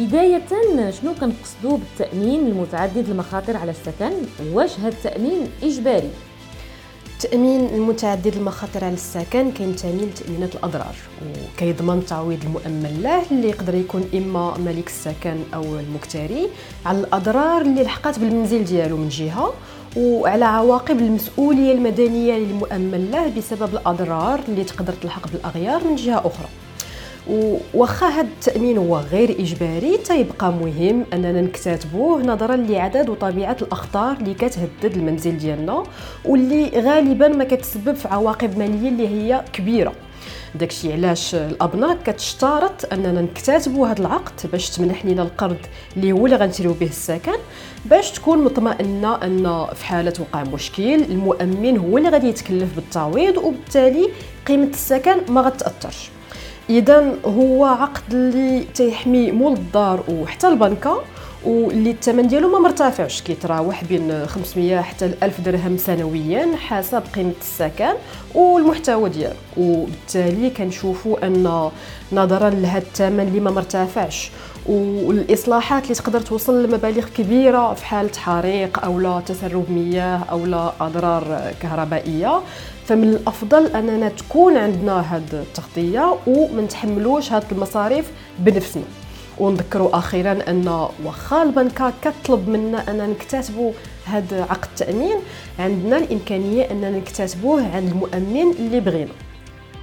بداية شنو كنقصدوا بالتأمين المتعدد المخاطر على السكن؟ واش هذا التأمين إجباري؟ التأمين المتعدد المخاطر على السكن كاين تأمينات الأضرار، وكيضمن تعويض المؤمن له اللي يقدر يكون إما مالك السكن أو المكتري على الأضرار اللي لحقات بالمنزل ديالو من جهة، وعلى عواقب المسؤولية المدنية للمؤمن له بسبب الأضرار اللي تقدر تلحق بالأغيار من جهة أخرى. وواخا هذا التأمين هو غير إجباري تيبقى مهم أننا نكتاتبوه نظرا لعدد وطبيعة الأخطار اللي كتهدد المنزل ديالنا واللي غالبا ما كتسبب في عواقب مالية اللي هي كبيرة. داكشي علاش الابناك كتشترط اننا نكتاتبوا هذا العقد باش تمنح لينا القرض اللي هو اللي غنشريو به السكن، باش تكون مطمئنه ان في حاله وقع مشكل المؤمن هو اللي غادي يتكلف بالتعويض، وبالتالي قيمه السكن ما غتاثرش. اذا هو عقد اللي تيحمي مول الدار وحتى البنكه، واللي الثمن ديالو ما مرتفعش، كيتراوح بين 500 حتى 1000 درهم سنويا حسب قيمه السكن والمحتوى ديالو. وبالتالي كنشوفوا ان نظرا لهذا الثمن اللي ما مرتفعش والاصلاحات اللي تقدر توصل لمبالغ كبيره في حاله حريق او لا تسرب مياه او لا اضرار كهربائيه، فمن الافضل اننا تكون عندنا هذه التغطيه وما نتحملوش هذه المصاريف بنفسنا. ونذكروا اخيرا ان واخا البنكه كتطلب منا اننا نكتاتبوا هذا عقد التامين، عندنا الامكانيه اننا نكتاتبوه عند المؤمن اللي بغينا.